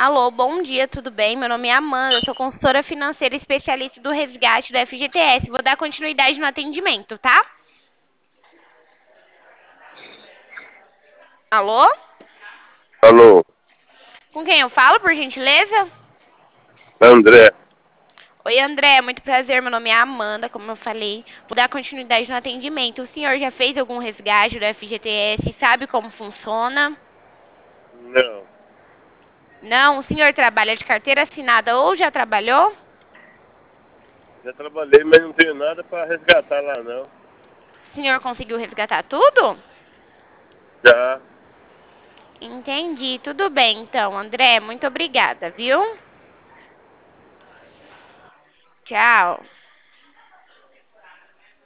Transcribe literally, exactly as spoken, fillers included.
Alô, bom dia, tudo bem? Meu nome é Amanda, eu sou consultora financeira especialista do resgate do F G T S. Vou dar continuidade no atendimento, tá? Alô? Alô, Com quem eu falo, por gentileza? André. Oi, André, muito prazer. Meu nome é Amanda, como eu falei. Vou dar continuidade no atendimento. O senhor já fez algum resgate do F G T S? Sabe como funciona? Não, Não? O senhor trabalha de carteira assinada ou já trabalhou? já trabalhei, mas não tenho nada para resgatar lá não. O senhor conseguiu resgatar tudo? Já, Entendi. Tudo bem, então, André. Muito obrigada, viu? Tchau.